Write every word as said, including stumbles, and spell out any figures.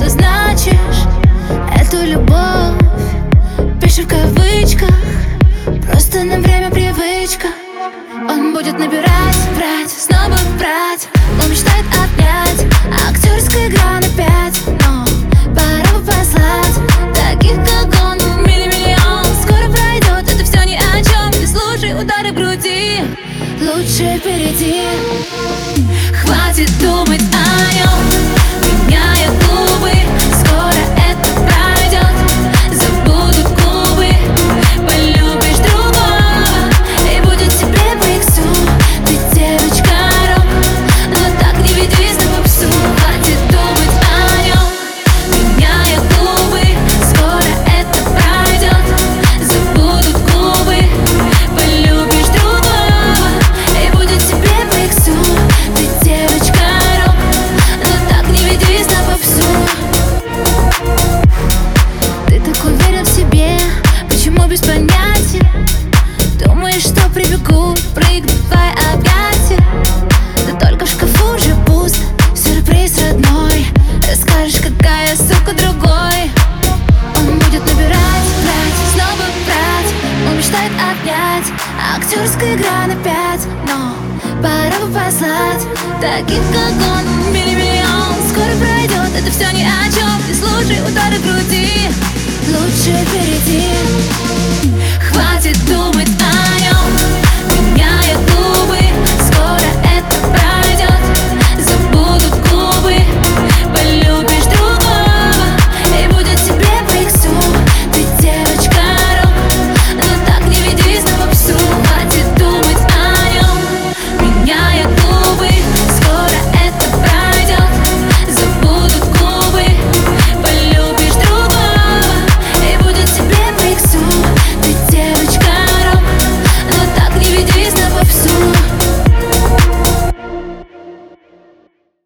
обозначишь эту любовь? Пиши в кавычках, просто на время привычка. Он будет набирать, брать, снова брать. Он мечтает обнять, актерская игра на пять. Но пора бы послать таких, как он, милли-миллион. Скоро пройдет, это все ни о чем. Не слушай удары в груди, лучше перейди. Хватит думать о нем, меняя губы. Скоро это пройдет, забудут губы. Полюбишь другого, и будет тебе по иксу. Ты девочка рок, но так не ведись на попсу. Хватит думать о нем, меняя губы. Скоро это пройдет, забудут губы. Полюбишь другого, и будет тебе по иксу. Ты девочка рок, но так не ведись на попсу. Ты так уверен в себе, почему без понятия? Думаешь, что прибегу, прыгну в твои объятия? Да только в шкафу уже пусто, сюрприз родной. Расскажешь, какая сука другой. Он будет набирать, брать, снова брать. Он мечтает обнять, актерская игра на пять. Но пора бы послать таких, как он, милли-миллион. Скоро пройдет, это все ни о чем. Не слушай удары в груди, лучше перейди. Хватит думать о